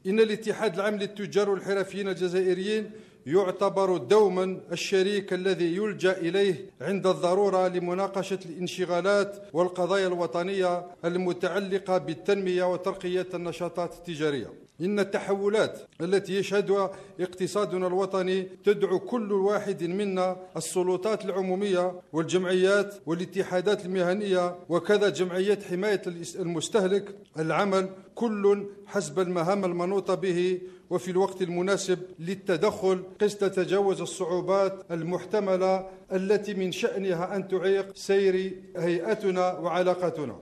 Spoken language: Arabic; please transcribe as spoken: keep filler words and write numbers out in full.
إن الاتحاد العام للتجار والحرفيين الجزائريين يعتبر دوما الشريك الذي يلجأ إليه عند الضرورة لمناقشة الانشغالات والقضايا الوطنية المتعلقة بالتنمية وترقية النشاطات التجارية. إن التحولات التي يشهدها اقتصادنا الوطني تدعو كل واحد منا السلطات العمومية والجمعيات والاتحادات المهنية وكذا جمعيات حماية المستهلك العمل كل حسب المهام المنوطة به وفي الوقت المناسب للتدخل قصد تتجاوز الصعوبات المحتملة التي من شأنها أن تعيق سير هيئتنا وعلاقتنا.